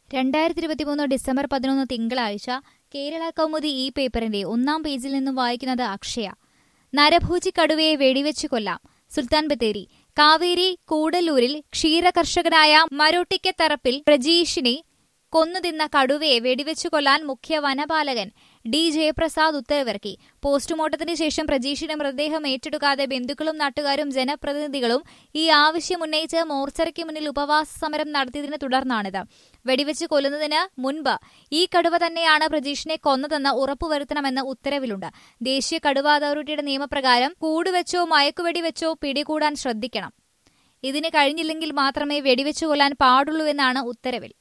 2023 December 11 തിങ്കളാഴ്ച കേരള കൗമുദി ഈ പേപ്പറിന്റെ ഒന്നാം പേജിൽ നിന്നും വായിക്കുന്നത് അക്ഷയ. നരഭോജി കടുവയെ വെടിവെച്ചു കൊല്ലാം. സുൽത്താൻ ബത്തേരി. കാവേരി കൂടല്ലൂരിൽ ക്ഷീരകർഷകനായ മരോട്ടിക്കത്തറപ്പിൽ പ്രജീഷിനെ കൊന്നുതിന്ന കടുവയെ വെടിവെച്ചു കൊല്ലാൻ മുഖ്യ വനപാലകൻ ഡി ജയപ്രസാദ് ഉത്തരവിറക്കി. പോസ്റ്റ്മോർട്ടത്തിന് ശേഷം പ്രജീഷിന്റെ മൃതദേഹം ഏറ്റെടുക്കാതെ ബന്ധുക്കളും നാട്ടുകാരും ജനപ്രതിനിധികളും ഈ ആവശ്യമുന്നയിച്ച് മോർച്ചറിക്ക് മുന്നിൽ ഉപവാസ സമരം നടത്തിയതിനെ തുടർന്നാണിത്. വെടിവെച്ച് കൊല്ലുന്നതിന് മുൻപ് ഈ കടുവ തന്നെയാണ് പ്രജീഷിനെ കൊന്നതെന്ന് ഉറപ്പുവരുത്തണമെന്ന് ഉത്തരവിലുണ്ട്. ദേശീയ കടുവ അതോറിറ്റിയുടെ നിയമപ്രകാരം കൂടുവെച്ചോ മയക്കുവെടിവെച്ചോ പിടികൂടാൻ ശ്രദ്ധിക്കണം. ഇതിന് കഴിഞ്ഞില്ലെങ്കിൽ മാത്രമേ വെടിവെച്ചു കൊല്ലാൻ പാടുള്ളൂവെന്നാണ് ഉത്തരവിൽ.